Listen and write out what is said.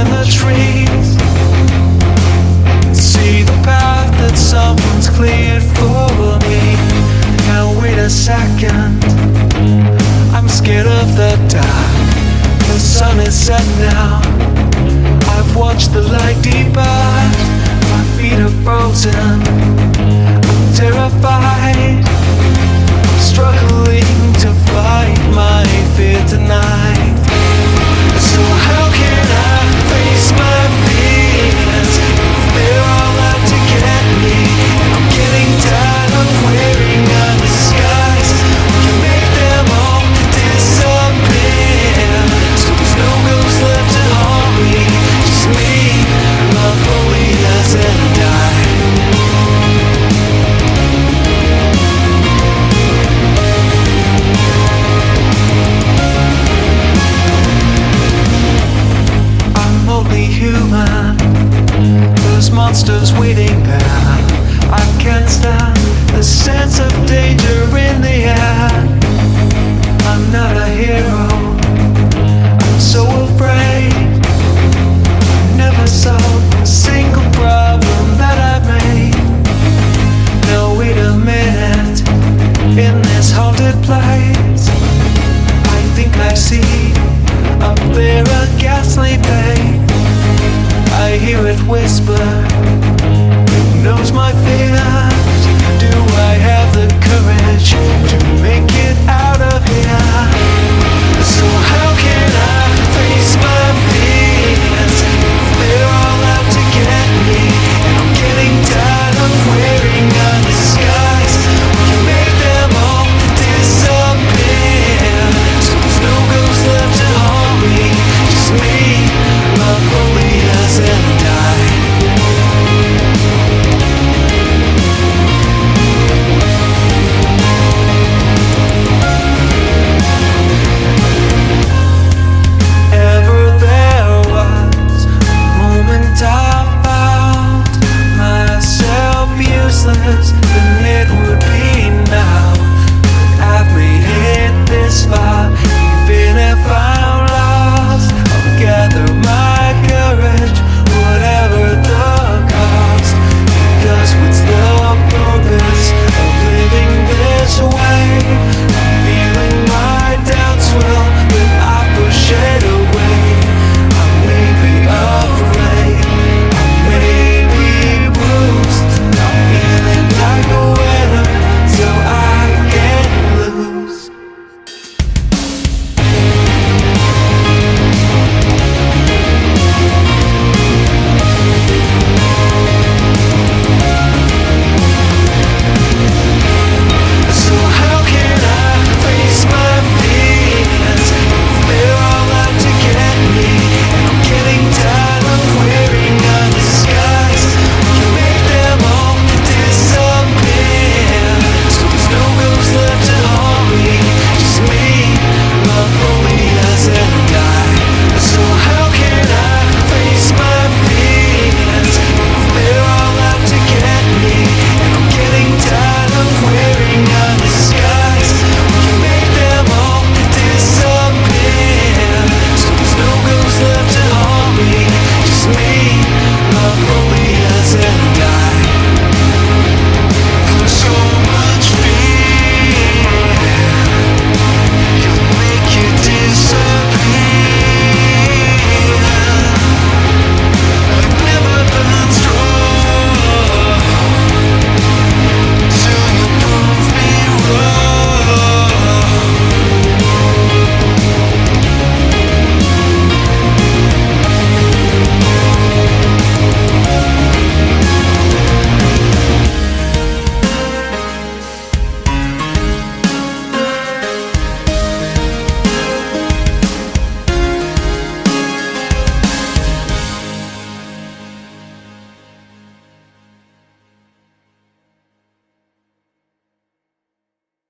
in the trees. See the path that someone's cleared for me. Now wait a second, I'm scared of the dark. The sun is set now, I've watched the light depart. My feet are frozen, I'm terrified. I'm struggling to fight my fear tonight. So how can I face my fears if they're all out to get me? I'm getting tired of wearing a disguise. We can make them all disappear, so there's no ghost left to haunt me. Just me, my loneliness and I. Human, there's monsters waiting there. I can't stand the sense of danger in the air. I'm not a hero, I'm so afraid. I never solved a single problem that I've made. Now wait a minute, in this haunted place, I think I see up there a ghastly face. I hear it whisper, it knows my fear.